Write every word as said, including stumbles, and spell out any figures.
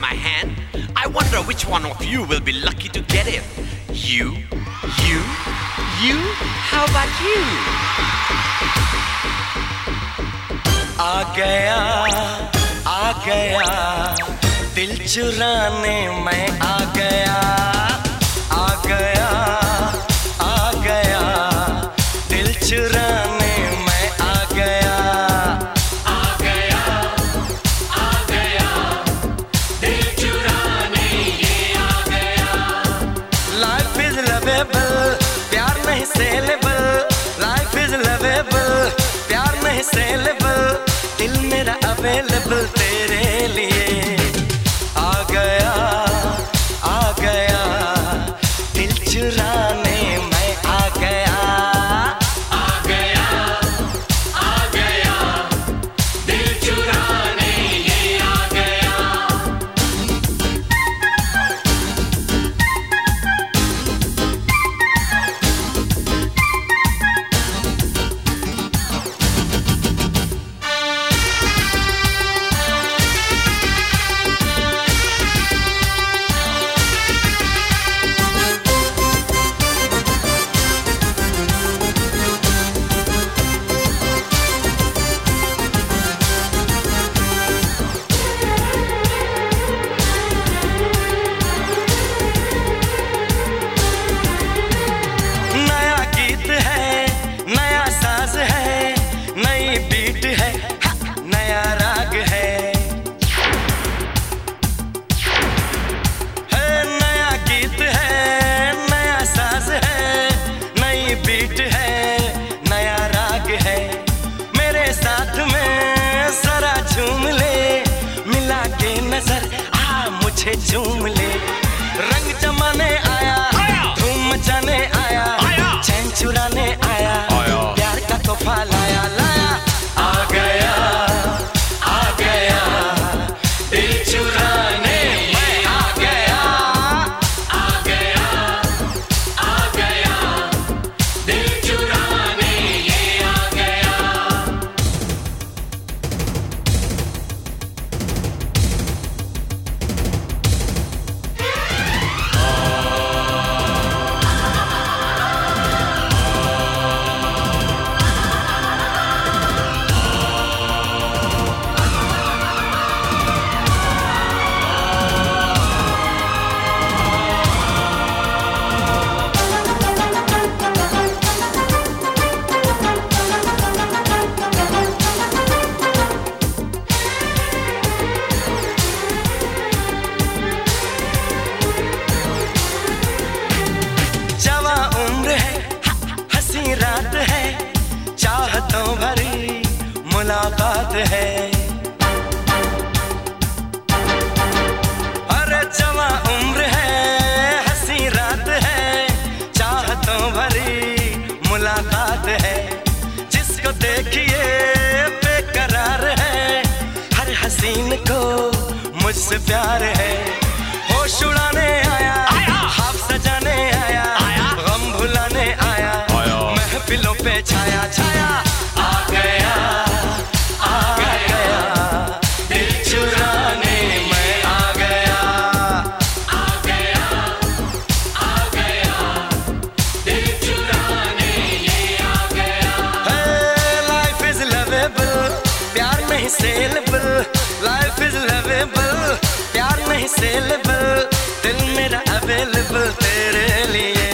my hand. I wonder which one of you will be lucky to get it. You, you, you, how about you? आ गया, आ गया, दिल चुराने मैं आ गया, आ गया, आ गया, दिल चुराने मैं आ गया, आ गया, आ गया, दिल चुराने ये आ गया। Life is lovable, प्यार नहीं सेलेबल, Life is lovable, प्यार नहीं सेलेबल, दिल मेरा अवेलेबल तेरे लिए। आ गया, आ गया, दिल चुराने मैं आ गया, आ गया, आ गया, दिल चुराने ये आ गया। नजर आ मुझे झूम ले, रंग जमाने आया, धूम मचाने आया, चैन चुराने आया, प्यार का तोहफा लाया लाया। आ गया, आ गया, दिल चुराने मैं आ गया, आ गया, आ गया, दिल चुराने ये आ गया। रात है, चाहतों भरी मुलाकात है, अरे जवा उम्र है, हंसी रात है, चाहतों भरी मुलाकात है, जिसको देखिए बेकरार है, हर हसीन को मुझसे प्यार है। होश उड़ाने आया, ख्वाब सजाने आया, गम भुलाने आया, महफिलों पे छाया छाया। आ गया, आ गया, दिल चुराने मैं आ गया, आ गया, आ गया, दिल चुराने ये आ गया। Hey, life is lovable, प्यार नहीं सेलेबल, Life is lovable, प्यार नहीं सेलेबल, दिल मेरा अवेलेबल तेरे लिए।